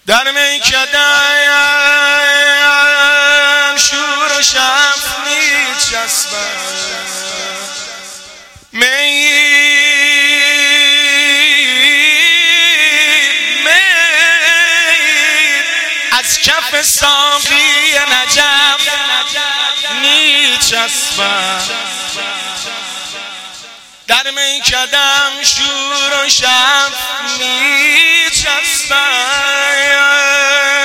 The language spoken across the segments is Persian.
در میکده‌ام شور و شف میچسبد از کف ساقی نجف میچسبد در میکده‌ام شور و شف میچسبد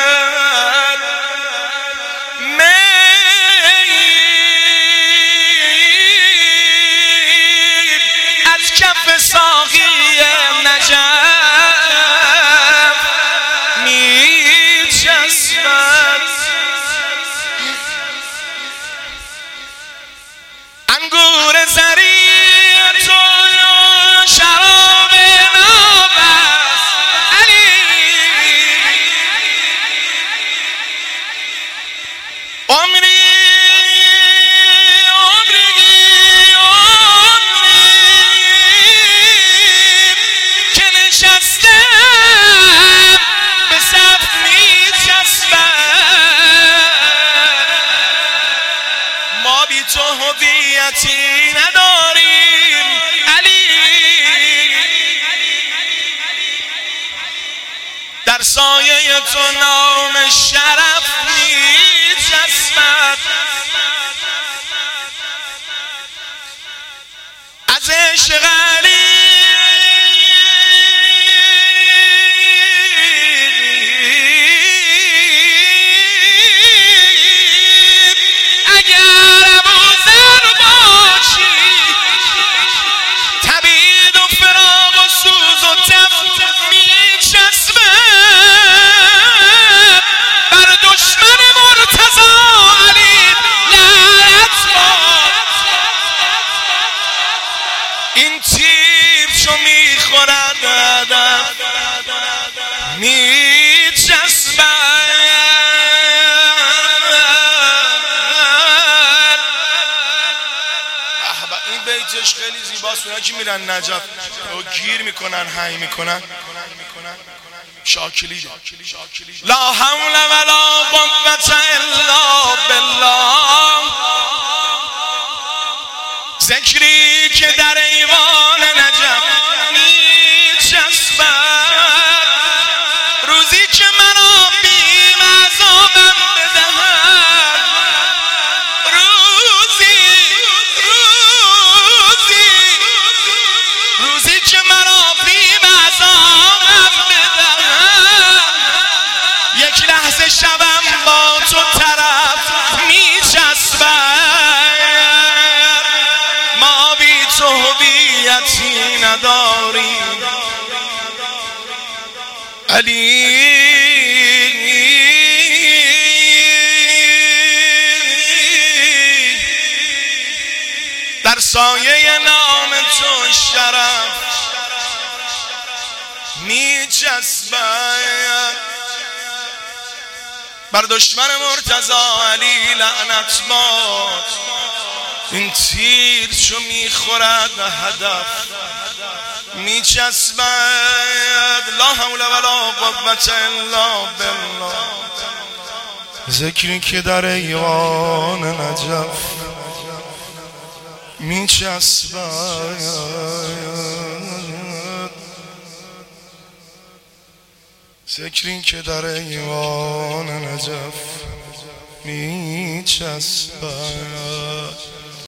از کف ساقی نجف میچسبد انگور زرین تو شراب نابست علی عمری که نشستم به صف میچسبد ما بی تو هویتی نداریم علی در سایه تو نام شرف میچسبد از عشق علی این تیر چو میخورد ادب میچسبد این بیتش خیلی زیباست. اونا که میرن نجف و گیر میکنن هی میکنن شاکلی لا حول ولا قوة الا بالله ذکری که در ایوان نجف میچسبد روزی که مرا بیم عذابم بدهد روزی که مرا بیم عذابم بدهد یک لحظه شبم با تو طرف میچسبد ما بی تو هویتی نداریم علی در سایه نام تو شرف میچسبد بر دشمن مرتضی علی لعنت باد این تیر چو میخورد هدف میچسبد لا حول ولا قوة الا بالله ذکری که در ایوان نجف میچسبد ذکری که در ایوان نجف میچسبد